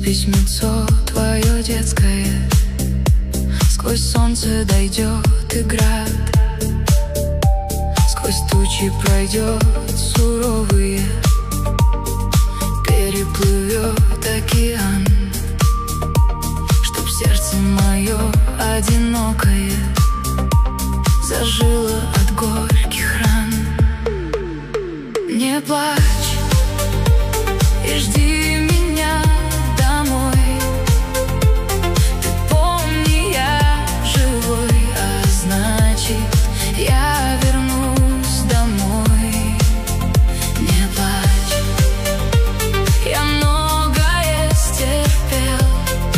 письмецо твое детское, сквозь солнце дойдет и град, сквозь тучи пройдет суровые, переплывет океан, чтоб сердце мое одинокое зажило от горьких ран. Не плачь и жди меня домой. Ты помни, я живой, а значит, я вернусь домой. Не плачь, я многое стерпел,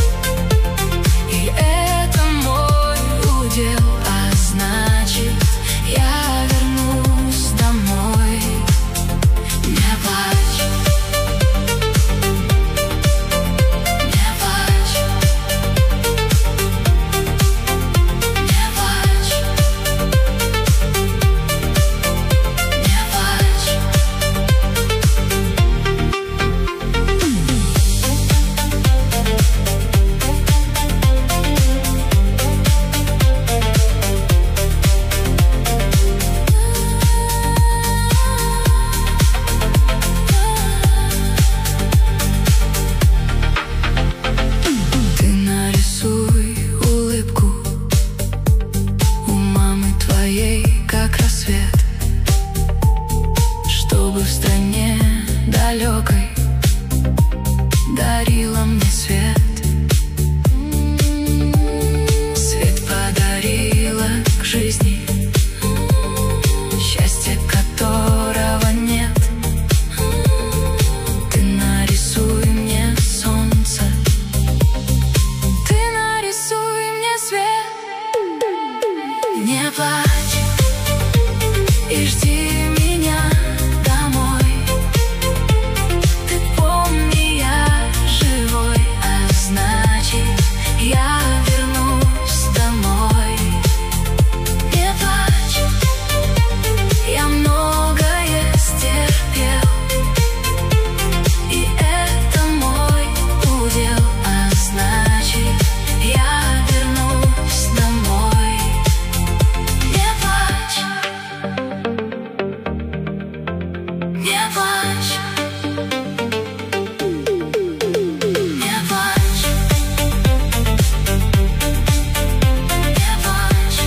и это мой удел, а значит, я вернусь домой. Не плачь, не плачь, не плачь, не плачь. Ты нарисуй улыбку у мамы твоей, как рассвет, чтобы в стране далекой дарила мне свет. Свет подарила к жизни, счастья которого нет. Ты нарисуй мне солнце, ты нарисуй мне свет. Не плачь и жди меня домой. Ты помни, я живой, а значит, я вернусь домой. Не плачь, я многое стерпел, и это мой удел, а значит, я вернусь домой. Не плачь, не плачь, не плачь, не плачь.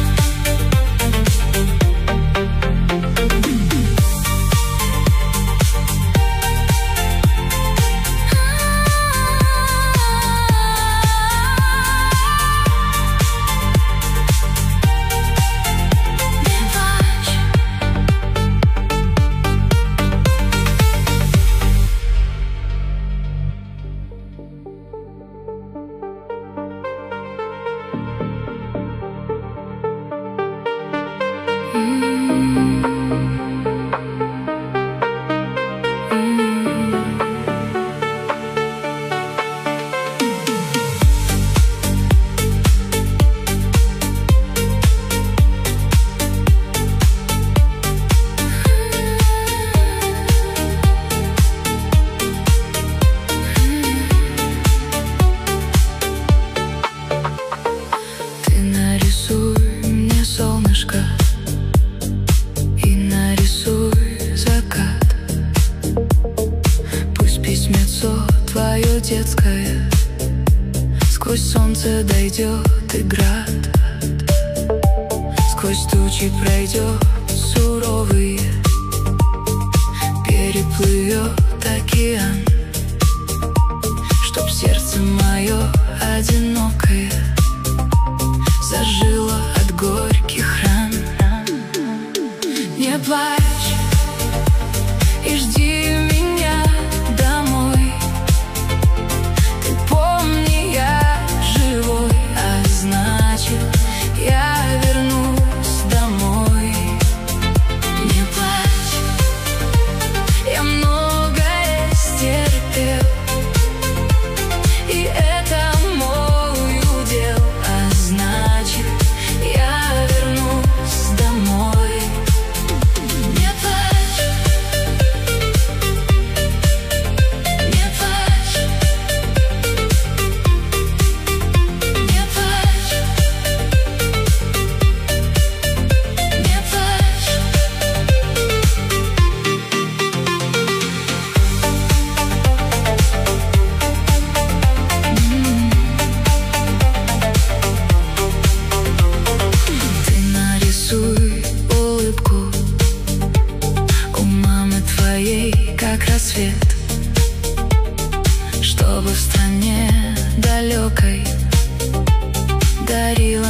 Ты нарисуй мне солнышко и нарисуй закат. Пусть письмецо твое детское сквозь солнце дойдет и град, сквозь тучи пройдет суровые, переплывет океан, чтоб сердце мое одинокое зажило от горьких ран. Не плачь и жди меня домой. Ты помни, я живой, а значит, я вернусь домой. Не плачь, я многое стерпел, и это мой удел. чтобы в стране далекой дарил